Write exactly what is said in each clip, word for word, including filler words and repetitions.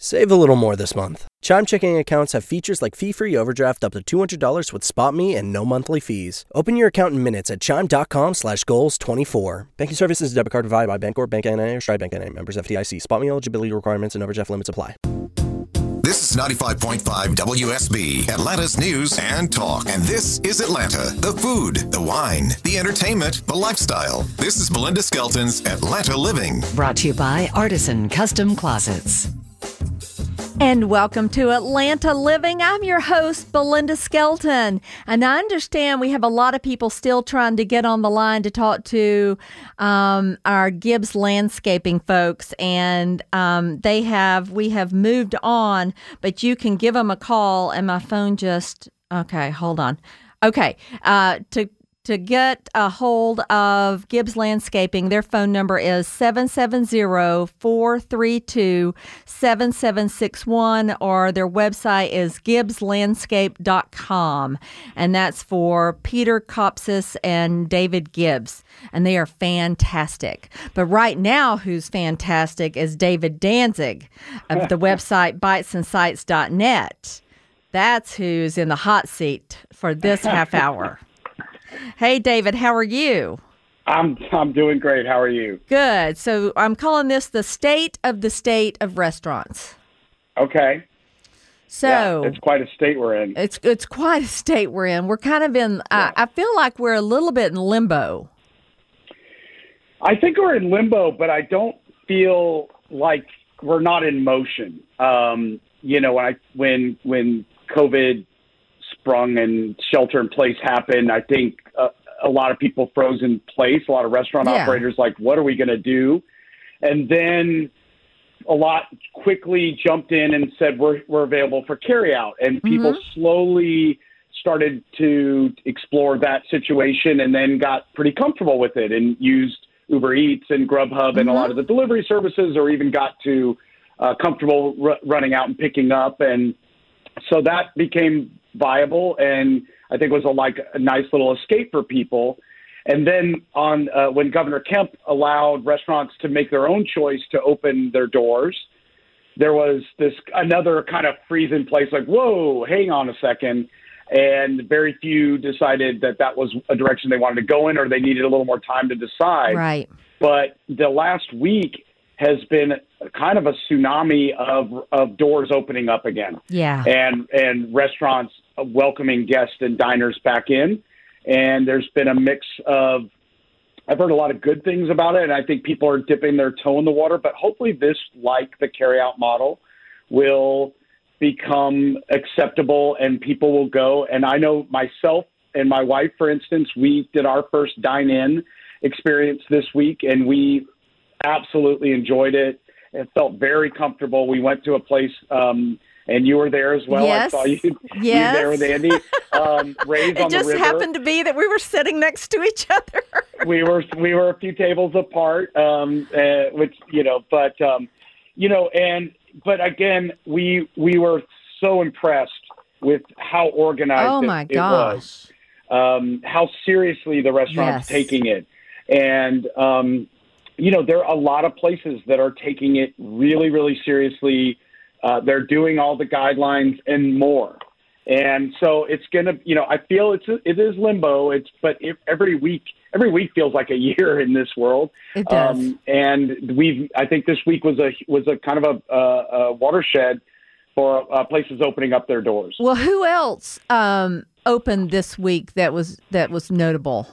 Save a little more this month. Chime checking accounts have features like fee-free overdraft up to two hundred dollars with SpotMe and no monthly fees. Open your account in minutes at chime.com slash goals 24. Banking services debit card provided by Bancorp, Bank N A, or Stride Bank N A. Members F D I C. SpotMe eligibility requirements and overdraft limits apply. This is ninety-five point five W S B, Atlanta's news and talk. And this is Atlanta. The food, the wine, the entertainment, the lifestyle. This is Belinda Skelton's Atlanta Living. Brought to you by Artisan Custom Closets. And welcome to Atlanta Living. I'm your host, Belinda Skelton. And I understand we have a lot of people still trying to get on the line to talk to um, our Gibbs Landscaping folks. And um, they have, we have moved on, but you can give them a call. And my phone just, okay, hold on. Okay, uh, to To get a hold of Gibbs Landscaping, their phone number is seven seven zero, four three two, seven seven six one, or their website is gibbs landscape dot com. And that's for Peter Kopsis and David Gibbs. And they are fantastic. But right now, who's fantastic is David Danzig of the website bites and sites dot net. That's who's in the hot seat for this half hour. Hey, David, how are you? I'm I'm doing great. How are you? Good. So I'm calling this the state of the state of restaurants. Okay. So yeah, it's quite a state we're in. It's it's quite a state we're in. We're kind of in. Yeah. I, I feel like we're a little bit in limbo. I think we're in limbo, but I don't feel like we're not in motion. Um, you know, when I when when COVID sprung and shelter in place happened, I think uh, a lot of people froze in place. A lot of restaurant yeah. operators like, what are we going to do? And then a lot quickly jumped in and said, we're, we're available for carryout. And people mm-hmm. slowly started to explore that situation and then got pretty comfortable with it and used Uber Eats and Grubhub mm-hmm. and a lot of the delivery services, or even got to uh, comfortable r- running out and picking up. And so that became viable, and I think was a, like a nice little escape for people. And then on uh, when Governor Kemp allowed restaurants to make their own choice to open their doors, there was this another kind of freeze in place, like, whoa, hang on a second. And very few decided that that was a direction they wanted to go in, or they needed a little more time to decide. Right. But the last week has been kind of a tsunami of of doors opening up again. Yeah. And and restaurants welcoming guests and diners back in. And there's been a mix of, I've heard a lot of good things about it, and I think people are dipping their toe in the water. But hopefully this, like the carryout model, will become acceptable and people will go. And I know myself and my wife, for instance, we did our first dine-in experience this week, and we absolutely enjoyed it. It felt very comfortable. We went to a place, um, and you were there as well. Yes. I saw you, yes. you there with Andy. Um, Ray's it on the just river. happened to be that we were sitting next to each other. we were we were a few tables apart, um, uh, which you know, but um, you know, and but again, we we were so impressed with how organized oh it, my it gosh. was, um, how seriously the restaurant's yes. taking it, and. Um, You know, there are a lot of places that are taking it really, really seriously. Uh, they're doing all the guidelines and more. And so it's going to, you know, I feel it's, it is limbo. It's, but if every week, every week feels like a year in this world. It does. Um, and we've, I think this week was a, was a kind of a, a, a watershed for uh, places opening up their doors. Well, who else um, opened this week that was, that was notable?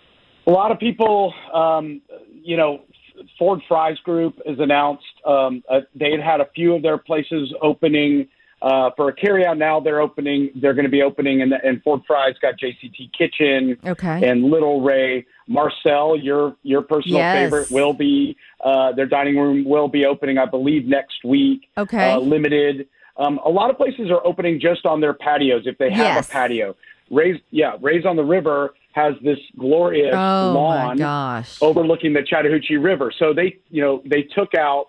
A lot of people, um, you know, Ford Fries Group has announced um, uh, they had had a few of their places opening uh, for a carryout. Now they're opening. They're going to be opening, and, and Ford Fries got J C T Kitchen okay. and Little Ray. Marcel, your your personal yes. favorite, will be uh, their dining room will be opening, I believe, next week. Okay, uh, limited. Um, a lot of places are opening just on their patios if they have yes. a patio. Ray's, yeah, Ray's on the River has this glorious oh lawn my gosh. overlooking the Chattahoochee River. So they, you know, they took out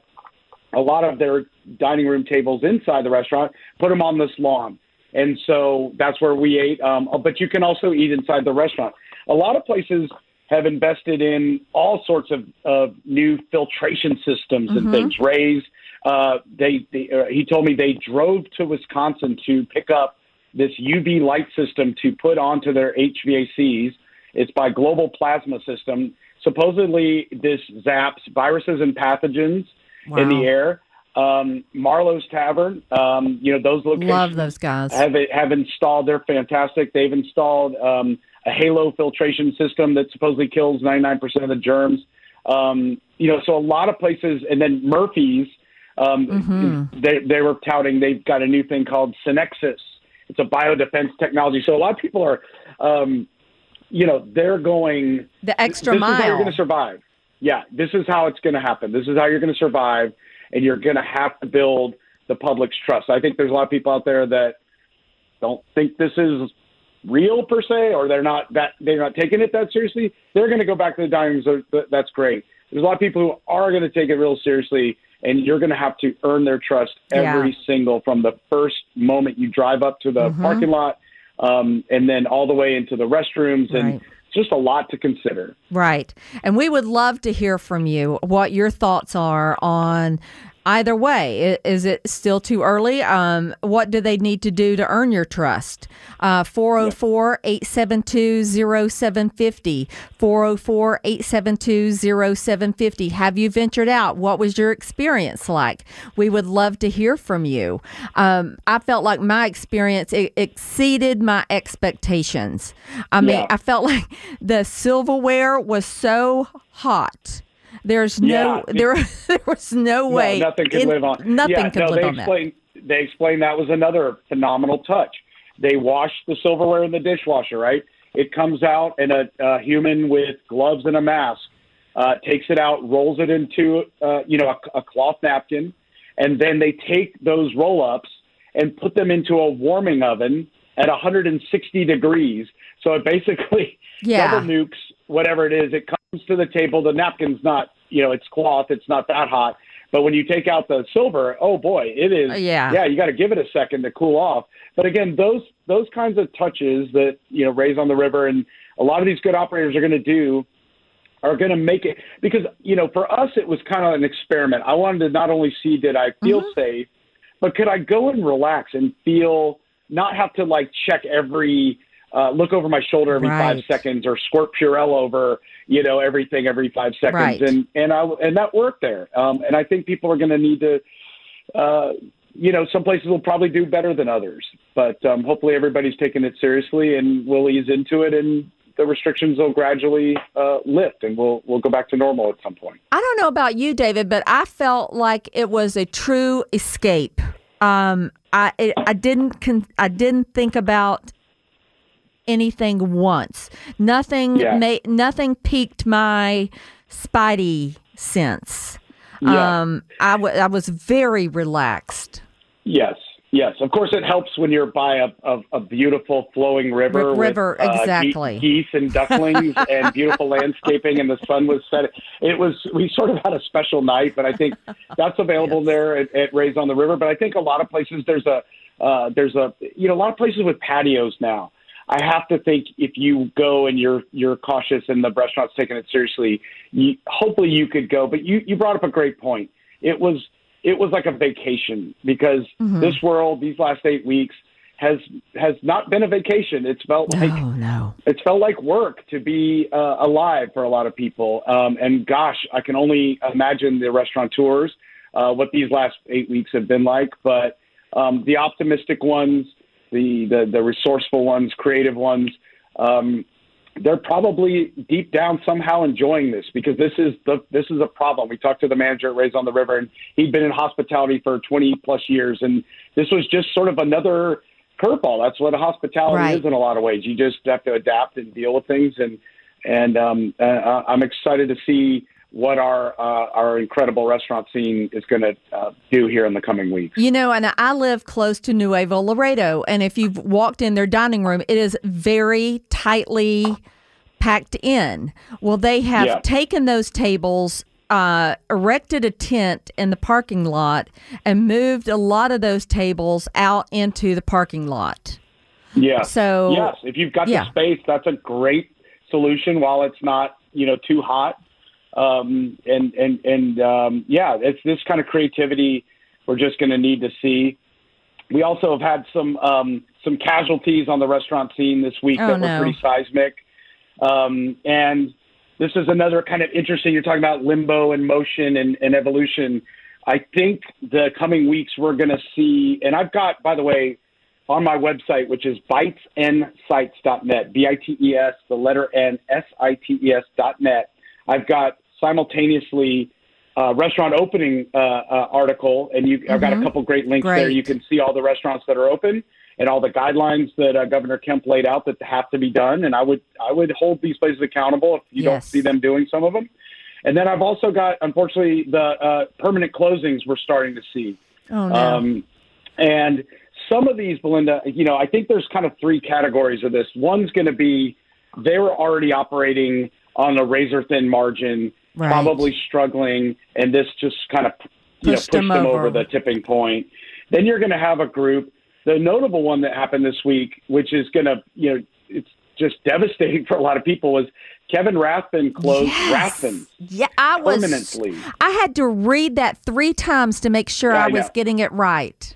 a lot of their dining room tables inside the restaurant, put them on this lawn. And so that's where we ate. Um, but you can also eat inside the restaurant. A lot of places have invested in all sorts of, of new filtration systems and mm-hmm. things. Ray's, uh, they, they uh, he told me they drove to Wisconsin to pick up this U V light system to put onto their H V A Cs. It's by Global Plasma System. Supposedly, this zaps viruses and pathogens wow. in the air. Um, Marlowe's Tavern, um, you know, those locations. Love those guys. Have, have installed, they're fantastic. They've installed um, a halo filtration system that supposedly kills ninety-nine percent of the germs. Um, you know, so a lot of places, and then Murphy's, um, mm-hmm. they, they were touting, they've got a new thing called Synexus. It's a biodefense technology. So a lot of people are, um, you know, they're going the extra this mile. This is how you're going to survive. Yeah, this is how it's going to happen. This is how you're going to survive, and you're going to have to build the public's trust. I think there's a lot of people out there that don't think this is real per se, or they're not that they're not taking it that seriously. They're going to go back to the dining room. So that's great. There's a lot of people who are going to take it real seriously, and you're going to have to earn their trust every yeah. single from the first moment you drive up to the mm-hmm. parking lot, um, and then all the way into the restrooms and. Right. Just a lot to consider. Right. And we would love to hear from you what your thoughts are on either way. Is it still too early? Um, what do they need to do to earn your trust? Uh, four oh four, eight seven two, oh seven five oh. four oh four, eight seven two, oh seven five oh. Have you ventured out? What was your experience like? We would love to hear from you. Um, I felt like my experience it exceeded my expectations. I mean, yeah. I felt like the silverware was so hot. There's no, yeah, there, there was no way. No, nothing could in, live on. Nothing yeah, could no, live they on explained, that. They explained that was another phenomenal touch. They washed the silverware in the dishwasher, right? It comes out, and a, a human with gloves and a mask uh, takes it out, rolls it into, uh, you know, a, a cloth napkin, and then they take those roll-ups and put them into a warming oven at one hundred sixty degrees. So it basically yeah. double nukes whatever it is. It comes to the table. The napkin's not, you know, it's cloth. It's not that hot. But when you take out the silver, oh boy, it is. Uh, yeah. Yeah, you got to give it a second to cool off. But again, those those kinds of touches that, you know, Rays on the River and a lot of these good operators are going to do are going to make it, because, you know, for us, it was kind of an experiment. I wanted to not only see, did I feel mm-hmm. safe, but could I go and relax and feel, not have to like check every, uh, look over my shoulder every right. five seconds or squirt Purell over, you know, everything every five seconds. Right. And, and I, and that worked there. Um, and I think people are going to need to, uh, you know, some places will probably do better than others, but um, hopefully everybody's taking it seriously and we'll ease into it, and the restrictions will gradually uh, lift, and we'll we'll go back to normal at some point. I don't know about you, David, but I felt like it was a true escape. Um, I it, I didn't con- I didn't think about anything once. Nothing Yeah. made nothing piqued my spidey sense. Yeah. Um, I, w- I was very relaxed. Yes, yes. Of course, it helps when you're by a, a, a beautiful flowing river. R- river, with, uh, exactly. Ge- geese and ducklings and beautiful landscaping, and the sun was setting. It was. We sort of had a special night, but I think that's available Yes. there at, at Rays on the River. But I think a lot of places there's a uh, there's a you know a lot of places with patios now. I have to think if you go and you're you're cautious and the restaurant's taking it seriously, you, hopefully you could go. But you, you brought up a great point. It was it was like a vacation, because Mm-hmm. this world, these last eight weeks, has has not been a vacation. It's felt No, like no. it's felt like work to be uh, alive for a lot of people. Um, and gosh, I can only imagine the restaurateurs, uh, what these last eight weeks have been like. But um, the optimistic ones, the, the, the resourceful ones, creative ones, um, they're probably deep down somehow enjoying this, because this is the this is a problem. We talked to the manager at Rays on the River, and he'd been in hospitality for twenty plus years, and this was just sort of another curveball. That's what hospitality Right. is in a lot of ways. You just have to adapt and deal with things, and and um, uh, I'm excited to see what our uh, our incredible restaurant scene is going to uh, do here in the coming weeks. You know, and I live close to Nuevo Laredo, and if you've walked in their dining room, it is very tightly packed in. Well, they have Yeah. taken those tables, uh, erected a tent in the parking lot, and moved a lot of those tables out into the parking lot. Yeah. So- yes, if you've got Yeah. the space, that's a great solution while it's not, you know, too hot. Um, and and and um, yeah, it's this kind of creativity we're just going to need to see. We also have had some um, some casualties on the restaurant scene this week Oh, that no. were pretty seismic. Um, and this is another kind of interesting, you're talking about limbo and motion and, and evolution. I think the coming weeks we're going to see, and I've got, by the way, on my website, which is bites n sites dot net, B I T E S, the letter N, S I T E S dot net. I've got simultaneously uh, restaurant opening uh, uh, article, and you, mm-hmm. I've got a couple great links Great. there. You can see all the restaurants that are open and all the guidelines that uh, Governor Kemp laid out that have to be done. And I would I would hold these places accountable if you Yes. don't see them doing some of them. And then I've also got, unfortunately, the uh, permanent closings we're starting to see. Oh, no. Um, and some of these, Belinda, you know, I think there's kind of three categories of this. One's going to be they were already operating on a razor-thin margin, Right. probably struggling, and this just kind of you Pushed know, them pushed them over. over the tipping point. Then you're going to have a group. The notable one that happened this week, which is going to, you know, it's just devastating for a lot of people, was Kevin Rathbun closed Yes. Rathbun Yeah, I was. permanently. I had to read that three times to make sure Yeah, I, I was know. getting it right.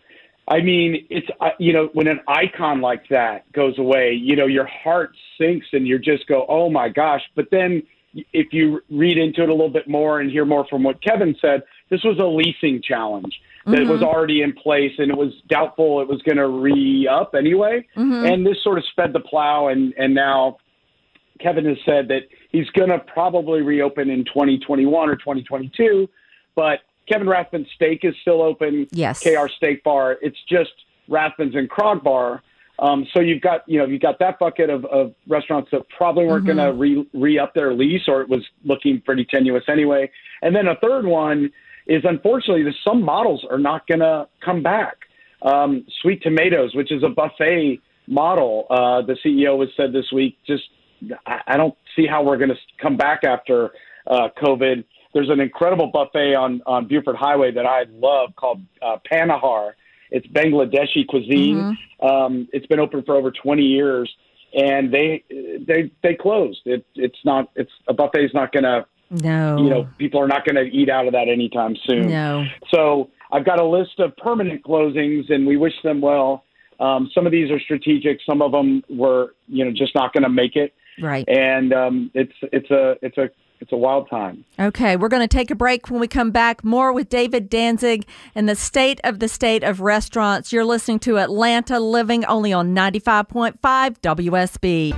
I mean, it's, uh, you know, when an icon like that goes away, you know, your heart sinks and you just go, oh my gosh. But then if you read into it a little bit more and hear more from what Kevin said, this was a leasing challenge that Mm-hmm. was already in place, and it was doubtful it was going to re-up anyway. Mm-hmm. And this sort of sped the plow, and, and now Kevin has said that he's going to probably reopen in twenty twenty-one or twenty twenty-two, but Kevin Rathbun's Steak is still open. Yes. K R Steak Bar. It's just Rathbun's and Krog Bar. Um, so you've got, you know, you've got that bucket of, of restaurants that probably weren't Mm-hmm. going to re, re-up their lease, or it was looking pretty tenuous anyway. And then a third one is, unfortunately, there's some models are not going to come back. Um, Sweet Tomatoes, which is a buffet model, uh, the C E O has said this week, just I, I don't see how we're going to come back after uh, COVID. There's an incredible buffet on, on Buford Highway that I love called uh, Panahar. It's Bangladeshi cuisine. Mm-hmm. Um, it's been open for over twenty years, and they they they closed. It, it's not. It's a buffet is not going to. No. You know, people are not going to eat out of that anytime soon. No. So I've got a list of permanent closings, and we wish them well. Um, some of these are strategic. Some of them were, you know, just not going to make it. Right. And um, it's it's a it's a it's a wild time. Okay, we're going to take a break. When we come back, more with David Danzig and the state of the state of restaurants. You're listening to Atlanta Living, only on ninety-five point five W S B.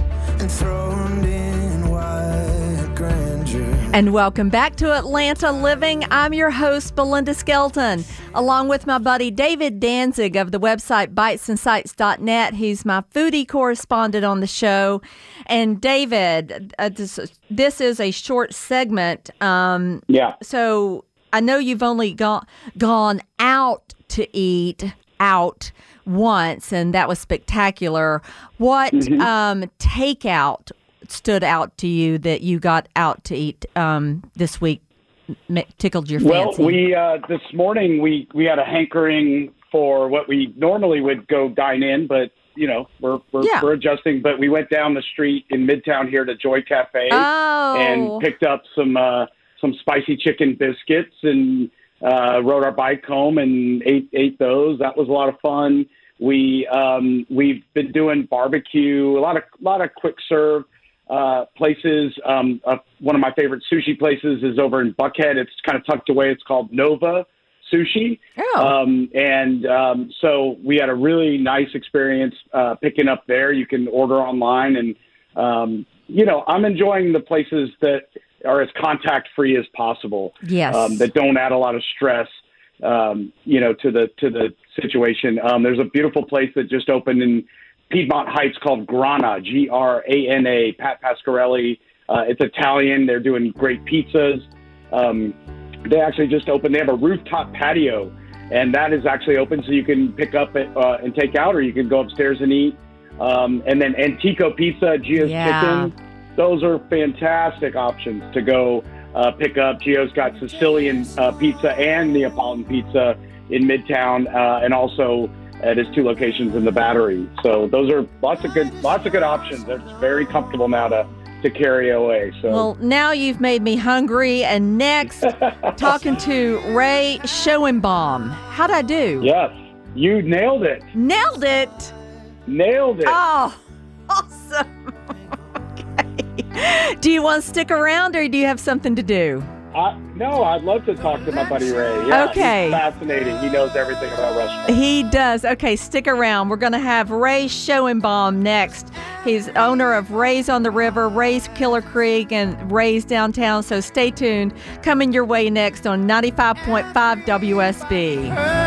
Enthroned in white grandeur. And welcome back to Atlanta Living. I'm your host, Belinda Skelton, along with my buddy David Danzig of the website bites and sites dot net. He's my foodie correspondent on the show. And David, uh, this, this is a short segment. Um, Yeah. so I know you've only gone gone out to eat out once, and that was spectacular. What Mm-hmm. um, takeout stood out to you that you got out to eat um, this week? m- Tickled your Well, fancy? we uh, this morning we we had a hankering for what we normally would go dine in, but you know we're we're, Yeah. we're adjusting. But we went down the street in Midtown here to Joy Cafe Oh. and picked up some uh, some spicy chicken biscuits and uh, rode our bike home and ate ate those. That was a lot of fun. We um, we've been doing barbecue, a lot of lot of quick serve uh, places. Um, uh, one of my favorite sushi places is over in Buckhead. It's kind of tucked away. It's called Nova Sushi. Oh. Um, and um, so we had a really nice experience uh, picking up there. You can order online, and um, you know I'm enjoying the places that are as contact-free as possible. Yes. Um, that don't add a lot of stress, um, you know, to the to the situation. Um, there's a beautiful place that just opened in Piedmont Heights called Grana, G R A N A. Pat Pasquarelli. Uh, it's Italian. They're doing great pizzas. Um, they actually just opened. They have a rooftop patio, and that is actually open, so you can pick up it, uh, and take out, or you can go upstairs and eat. Um, and then Antico Pizza, Gio's Yeah. Chicken. Those are fantastic options to go uh, pick up. Gio's got Sicilian uh, pizza and Neapolitan pizza in Midtown, uh, and also at his two locations in the Battery. So those are lots of good, lots of good options. It's very comfortable now to to carry away. So Well, now you've made me hungry. And next, talking to Ray Schoenbaum. How'd I do? yes, you nailed it. Nailed it. Nailed it. Oh, awesome. Okay. Do you want to stick around or do you have something to do? I, no, I'd love to talk to my buddy Ray. Yeah, Okay. he's fascinating. He knows everything about restaurants. He does. Okay, stick around. We're going to have Ray Schoenbaum next. He's owner of Ray's on the River, Ray's Killer Creek, and Ray's Downtown. So stay tuned. Coming your way next on ninety-five point five W S B.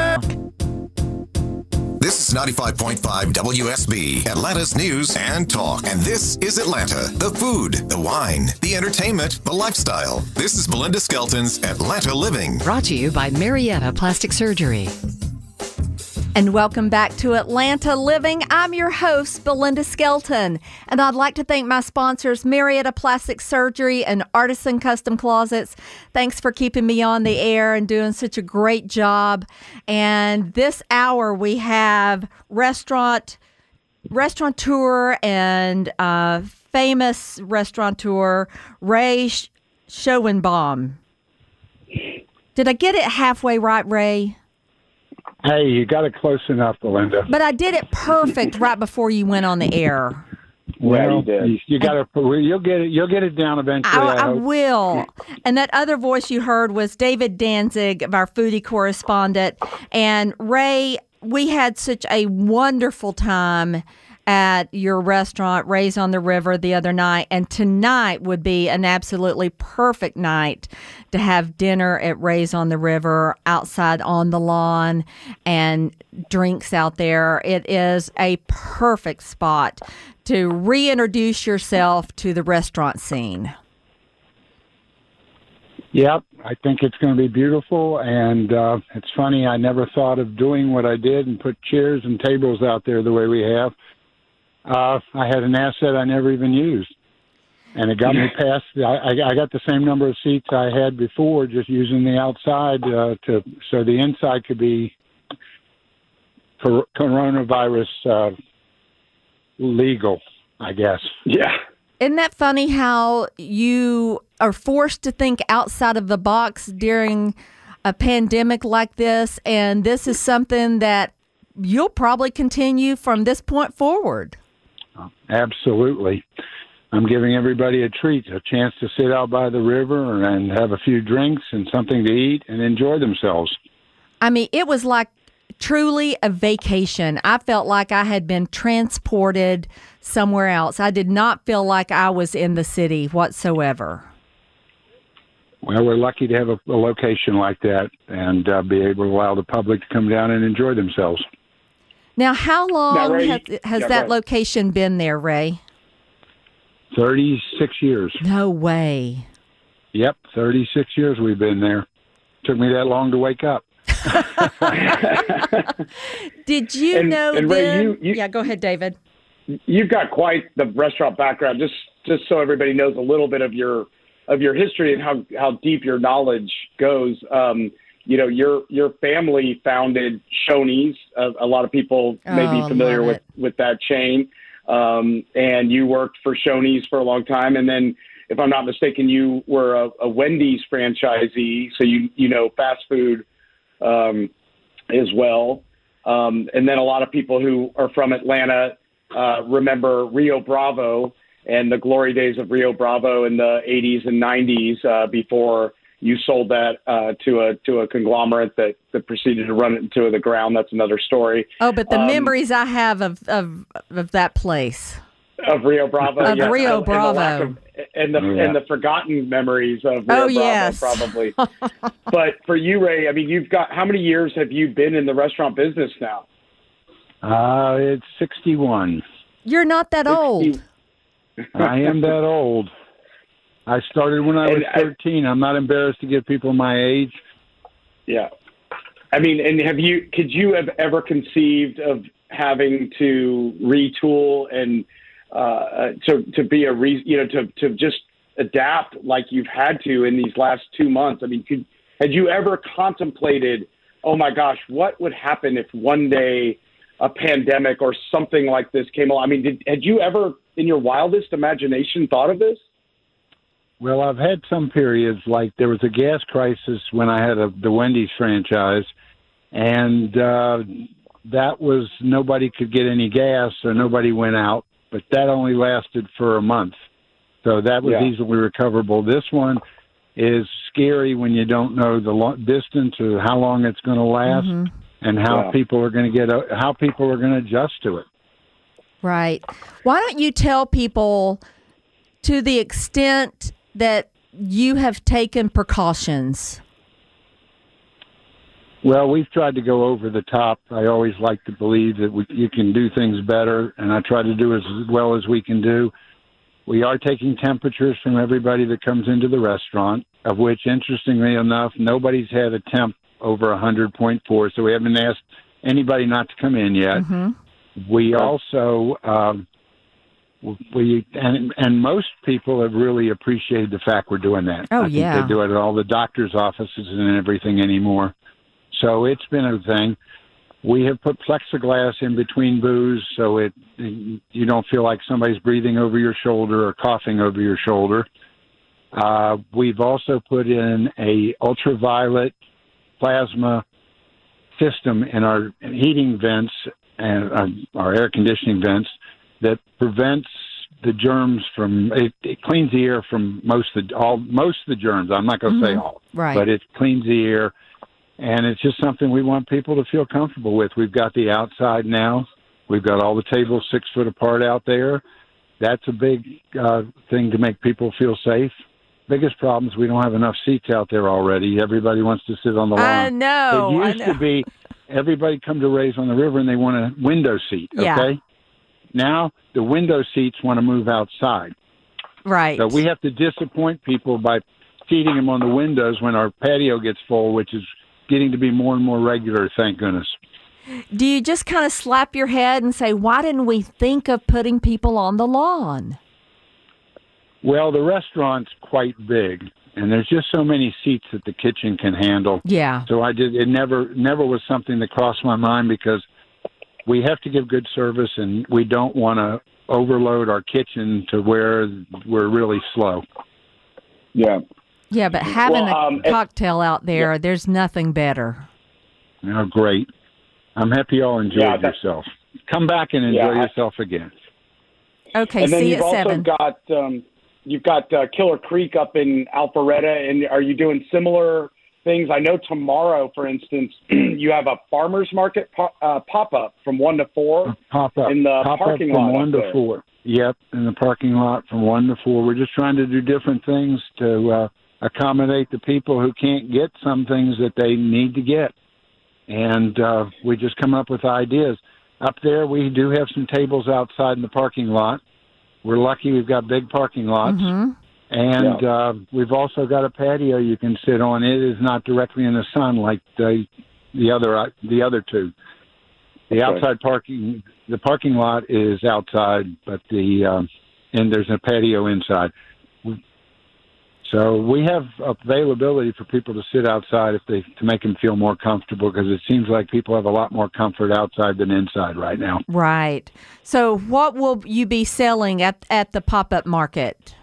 This is ninety-five point five W S B, Atlanta's news and talk. And this is Atlanta, the food, the wine, the entertainment, the lifestyle. This is Belinda Skelton's Atlanta Living. Brought to you by Marietta Plastic Surgery. And welcome back to Atlanta Living. I'm your host, Belinda Skelton, and I'd like to thank my sponsors, Marietta Plastic Surgery and Artisan Custom Closets. Thanks for keeping me on the air and doing such a great job. And this hour we have restaurant, restaurateur and uh, famous restaurateur Ray Schoenbaum. Did I get it halfway right, Ray? Hey, you got it close enough, Belinda. But I did it perfect right before you went on the air. Well, you did. you, you got to. You'll get it. You'll get it down eventually. I, I, I hope. will. And that other voice you heard was David Danzig, of our foodie correspondent. And Ray, we had such a wonderful time at your restaurant, Ray's on the River, the other night. And tonight would be an absolutely perfect night to have dinner at Ray's on the River, outside on the lawn, and drinks out there. It is a perfect spot to reintroduce yourself to the restaurant scene. Yep, I think it's going to be beautiful. And uh, it's funny, I never thought of doing what I did and put chairs and tables out there the way we have. Uh, I had an asset I never even used, and it got me past. I, I got the same number of seats I had before, just using the outside uh, to so the inside could be cor- coronavirus uh, legal, I guess. Yeah. Isn't that funny how you are forced to think outside of the box during a pandemic like this, and this is something that you'll probably continue from this point forward? Absolutely. I'm giving everybody a treat, a chance to sit out by the river and have a few drinks and something to eat and enjoy themselves. I mean, it was like truly a vacation. I felt like I had been transported somewhere else. I did not feel like I was in the city whatsoever. Well, we're lucky to have a, a location like that and uh, be able to allow the public to come down and enjoy themselves. Now, how long Now, Ray, has, has yeah, that right. location been there, Ray? thirty-six years. No way. Yep, thirty-six years we've been there. Took me that long to wake up. Did you And- know and Ray, then? you- you- yeah, go ahead, David. You've got quite the restaurant background. Just just so everybody knows a little bit of your of your history and how, how deep your knowledge goes. Um, you know, your your family founded Shoney's. Uh, a lot of people may Oh, be familiar love with, it. with that chain. Um, and you worked for Shoney's for a long time. And then, if I'm not mistaken, you were a, a Wendy's franchisee. So you you know fast food um, as well. Um, and then a lot of people who are from Atlanta uh, remember Rio Bravo and the glory days of Rio Bravo in the eighties and nineties uh, before you sold that uh, to a to a conglomerate that, that proceeded to run it into the ground. That's another story. Oh, but the Um, memories I have of, of of that place. Of Rio Bravo. Of yes, Rio and, and the lack Bravo. of- And the, Yeah. and the forgotten memories of Rio Oh, Bravo, yes. probably. But for you, Ray, I mean, you've got, how many years have you been in the restaurant business now? Uh, it's sixty-one. You're not that old. I am that old. I started when I was And I- thirteen. I'm not embarrassed to give people my age. Yeah. I mean, and have you, could you have ever conceived of having to retool and uh, to, to be a, re, you know, to, to just adapt like you've had to in these last two months? I mean, could, had you ever contemplated, oh my gosh, what would happen if one day a pandemic or something like this came along? I mean, did, had you ever in your wildest imagination thought of this? Well, I've had some periods, like there was a gas crisis when I had a, the Wendy's franchise, and uh, that was nobody could get any gas, so nobody went out, but that only lasted for a month. So that was Yeah. easily recoverable. This one is scary when you don't know the lo- distance or how long it's going to last, Mhm. and how Yeah. people are going to get uh, how people are going to adjust to it. Right. Why don't you tell people, to the extent that you have taken precautions? Well, we've tried to go over the top. I always like to believe that we, you can do things better, and I try to do as well as we can do. We are taking temperatures from everybody that comes into the restaurant, of which, interestingly enough, nobody's had a temp over one hundred point four, so we haven't asked anybody not to come in yet. Mm-hmm. We also, um, we and and most people have really appreciated the fact we're doing that. Oh, I think yeah. they do it at all the doctors' offices and everything anymore. So it's been a thing. We have put plexiglass in between booths so it you don't feel like somebody's breathing over your shoulder or coughing over your shoulder. Uh, we've also put in a ultraviolet plasma system in our heating vents and uh, our air conditioning vents that prevents the germs from. It, it cleans the air from most of the all most of the germs. I'm not going to say all, Right. but it cleans the air. And it's just something we want people to feel comfortable with. We've got the outside now. We've got all the tables six foot apart out there. That's a big uh, thing to make people feel safe. Biggest problem is we don't have enough seats out there already. Everybody wants to sit on the lawn. I know. It I used know. to be everybody come to Rays on the River and they want a window seat, Yeah. okay? Now the window seats want to move outside. Right. So we have to disappoint people by seating them on the windows when our patio gets full, which is getting to be more and more regular, thank goodness. Do you just kind of slap your head and say, why didn't we think of putting people on the lawn? Well, the restaurant's quite big, and there's just so many seats that the kitchen can handle. Yeah. So I did. It never, never was something that crossed my mind because we have to give good service, and we don't want to overload our kitchen to where we're really slow. Yeah. Yeah, but having Well, um, a it- cocktail out there, there's nothing better. Oh, great! I'm happy you all enjoyed Yeah, that- yourself. Come back and enjoy Yeah, I- yourself again. Okay, and then see you you've at also seven. got um, you've got uh, Killer Creek up in Alpharetta, and are you doing similar things? I know tomorrow, for instance, you have a farmers market po- uh, pop up from one to four Pop up in the pop parking up from lot one up to there. four. Yep, in the parking lot from one to four. We're just trying to do different things to uh, accommodate the people who can't get some things that they need to get, and uh, we just come up with ideas. Up there, we do have some tables outside in the parking lot. We're lucky we've got big parking lots. Mm-hmm. And uh, we've also got a patio you can sit on. It is not directly in the sun like the the other the other two. The Okay. outside parking, the parking lot is outside, but the um, and there's a patio inside. So we have availability for people to sit outside if they to make them feel more comfortable, because it seems like people have a lot more comfort outside than inside right now. Right. So what will you be selling at, at the pop-up market?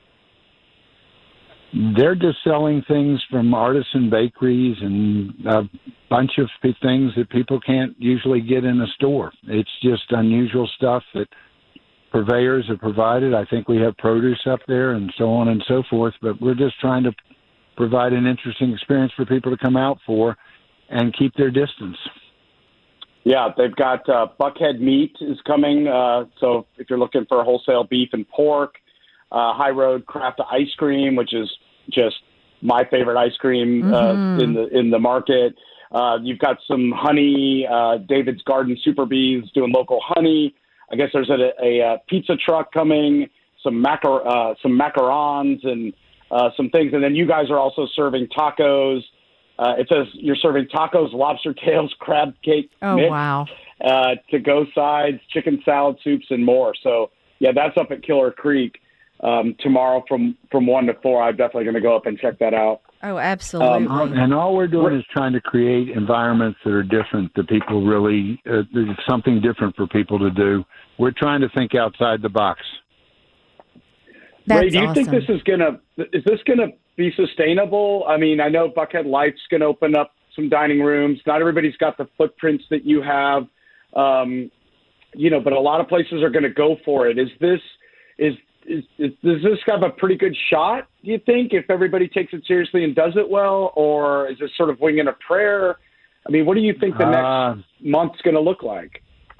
They're just selling things from artisan bakeries and a bunch of p- things that people can't usually get in a store. It's just unusual stuff that purveyors have provided. I think we have produce up there and so on and so forth, but we're just trying to provide an interesting experience for people to come out for and keep their distance. Yeah, they've got uh, Buckhead Meat is coming. Uh, so if you're looking for wholesale beef and pork, uh, High Road Craft Ice Cream, which is just my favorite ice cream uh, Mhm. in the in the market. Uh, you've got some honey. Uh, David's Garden Super Bees doing local honey. I guess there's a, a, a pizza truck coming. Some macar uh, some macarons and uh, some things, and then you guys are also serving tacos. Uh, it says you're serving tacos, lobster tails, crab cake Oh, mix, wow. uh, to-go sides, chicken salad soups, and more. So, yeah, that's up at Killer Creek um, tomorrow from, from one to four. I'm definitely going to go up and check that out. Oh, absolutely. Um, And all we're doing is trying to create environments that are different, that people really, uh, there's something different for people to do. We're trying to think outside the box. That's Ray, do you awesome. think this is gonna is this gonna be sustainable? I mean, I know Buckhead Life's gonna open up some dining rooms. Not everybody's got the footprints that you have, um, you know, but a lot of places are going to go for it. Is this is, is is does this have a pretty good shot? Do you think, if everybody takes it seriously and does it well, or is this sort of winging a prayer? I mean, what do you think the next Uh, month's going to look like?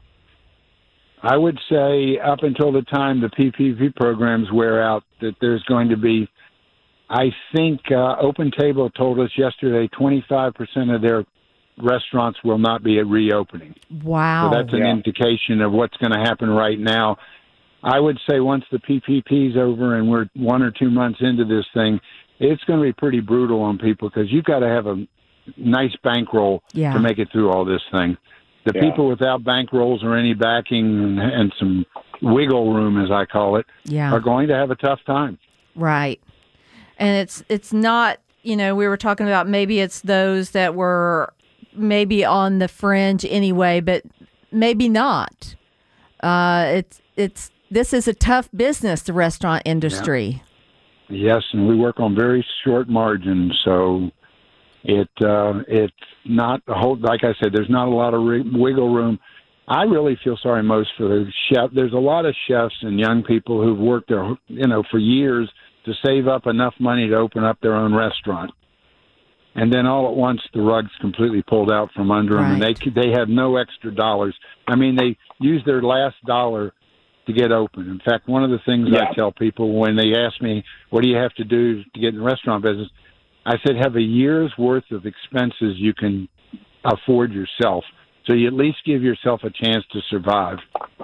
I would say up until the time the P P P programs wear out, that there's going to be, I think uh, Open Table told us yesterday twenty-five percent of their restaurants will not be reopening. Wow. So that's an Yeah. indication of what's going to happen right now. I would say once the P P P's over and we're one or two months into this thing, it's going to be pretty brutal on people because you've got to have a nice bankroll Yeah. to make it through all this thing. The Yeah. people without bankrolls or any backing and, and some wiggle room, as I call it, Yeah. are going to have a tough time. Right. And it's it's not, you know, we were talking about maybe it's those that were maybe on the fringe anyway, but maybe not. Uh, it's it's this is a tough business, the restaurant industry. Yes, and we work on very short margins, so it uh, it's not a whole. Like I said, there's not a lot of ri- wiggle room. I really feel sorry most for the chef. There's a lot of chefs and young people who've worked there, you know, for years to save up enough money to open up their own restaurant, and then all at once the rug's completely pulled out from under them, and they Right. they have no extra dollars. I mean, they use their last dollar to get open. In fact, one of the things Yeah. I tell people when they ask me, what do you have to do to get in the restaurant business? I said, have a year's worth of expenses you can afford yourself. So you at least give yourself a chance to survive.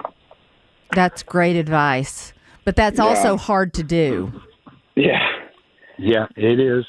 That's great advice. But that's Yeah. also hard to do. Yeah. Yeah, it is.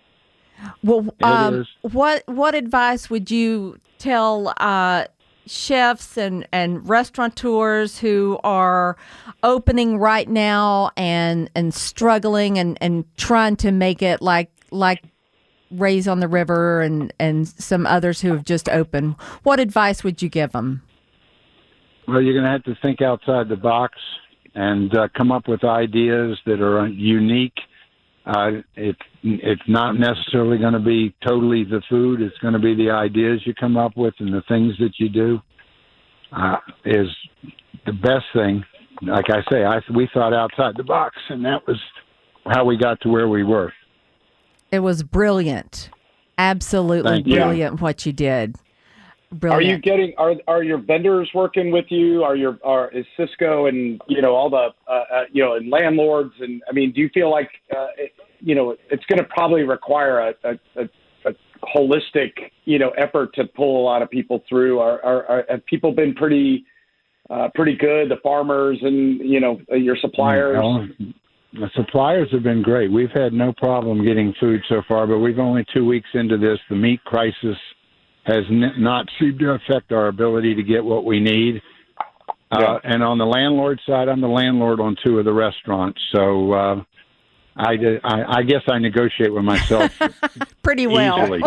Well, It um, is. what what advice would you tell uh, chefs and, and restaurateurs who are opening right now and and struggling and, and trying to make it like like Ray's on the River and, and some others who have just opened? What advice would you give them? Well, you're going to have to think outside the box and uh, come up with ideas that are unique. Uh, it, it's not necessarily going to be totally the food. It's going to be the ideas you come up with and the things that you do uh, is the best thing. Like I say, I, we thought outside the box, and that was how we got to where we were. It was brilliant. Absolutely Thank you. brilliant what you did. Brilliant. Are you getting? Are are your vendors working with you? Are your are is Cisco and you know all the uh, uh, you know and landlords and I mean, do you feel like uh, it, you know it's going to probably require a, a, a, a holistic you know effort to pull a lot of people through? Are are, are have people been pretty uh, pretty good? The farmers and you know your suppliers. Well, the suppliers have been great. We've had no problem getting food so far, but we've only two weeks into this. The meat crisis has n- not seemed to affect our ability to get what we need. Uh, Yeah. and on the landlord side, I'm the landlord on two of the restaurants. So uh, I, did- I, I guess I negotiate with myself Pretty well. easily.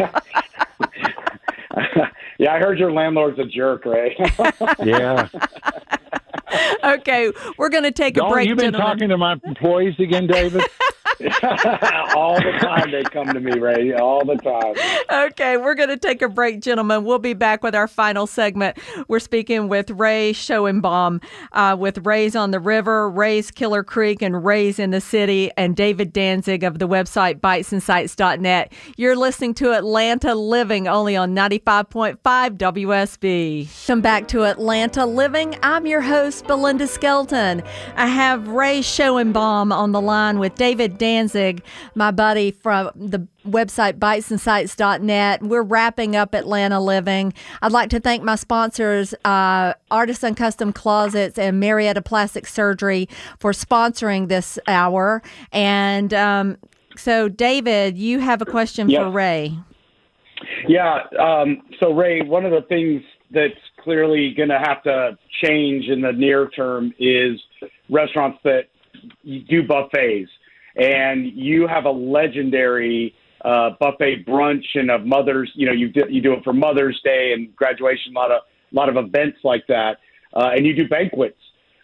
Yeah, I heard your landlord's a jerk, Ray. Yeah. Okay, we're going to take a Don't, break, you've been gentlemen. talking to my employees again, David? All the time they come to me, Ray. All the time. Okay, we're going to take a break, gentlemen. We'll be back with our final segment. We're speaking with Ray Schoenbaum uh, with Ray's on the River, Ray's Killer Creek, and Ray's in the City, and David Danzig of the website bites and sights dot net. You're listening to Atlanta Living only on ninety-five point five W S B. Come back to Atlanta Living. I'm your host, Belinda Skelton. I have Ray Schoenbaum on the line with David Danzig, my buddy from the website bites and sights dot net. We're wrapping up Atlanta Living. I'd like to thank my sponsors, uh, Artisan Custom Closets and Marietta Plastic Surgery, for sponsoring this hour. And um, so, David, you have a question Yes. for Ray. Yeah. Um, so, Ray, one of the things that's clearly going to have to change in the near term is restaurants that do buffets. And you have a legendary uh, buffet brunch and of Mother's, you know, you do, you do it for Mother's Day and graduation, a lot of, lot of events like that. Uh, and you do banquets.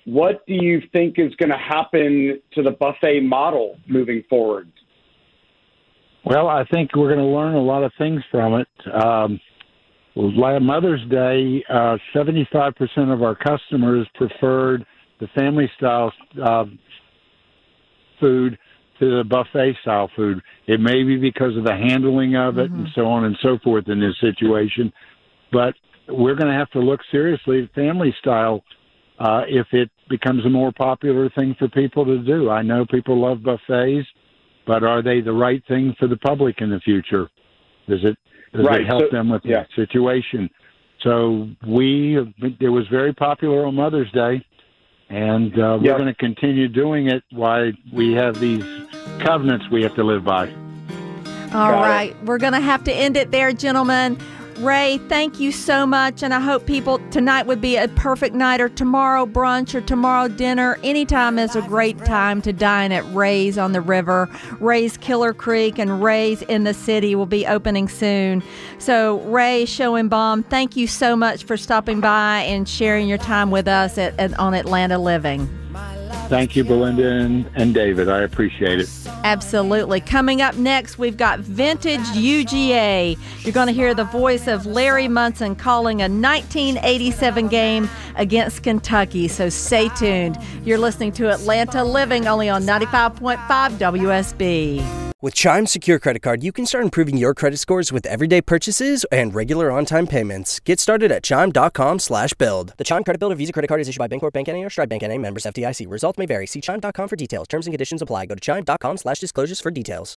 what do you think is going to happen to the buffet model moving forward? Well, I think we're going to learn a lot of things from it. Um, Mother's Day, uh, seventy-five percent of our customers preferred the family-style uh, food to the buffet-style food. It may be because of the handling of it mm-hmm. and so on and so forth in this situation, but we're going to have to look seriously at family-style uh, if it becomes a more popular thing for people to do. I know people love buffets, but are they the right thing for the public in the future? Does it does right. it help so, them with yeah. the situation? So we it was very popular on Mother's Day, and uh, we're yep. going to continue doing it while we have these covenants we have to live by. All Got right. it. We're going to have to end it there, gentlemen. Ray, thank you so much, and I hope people tonight would be a perfect night, or tomorrow brunch, or tomorrow dinner. Anytime is a great time to dine at Ray's on the river. Ray's Killer Creek and Ray's in the city will be opening soon. So, Ray Schoenbaum, thank you so much for stopping by and sharing your time with us at, at on Atlanta Living. Thank you, Belinda and, and David. I appreciate it. Absolutely. Coming up next, we've got Vintage U G A. You're going to hear the voice of Larry Munson calling a nineteen eighty-seven game against Kentucky. So stay tuned. You're listening to Atlanta Living only on ninety-five point five W S B. With Chime Secure Credit Card, you can start improving your credit scores with everyday purchases and regular on-time payments. Get started at chime.com slash build. The Chime Credit Builder Visa Credit Card is issued by Bancorp Bank N A or Stride Bank N A, members F D I C. Results may vary. See chime dot com for details. Terms and conditions apply. Go to chime dot com slash disclosures for details.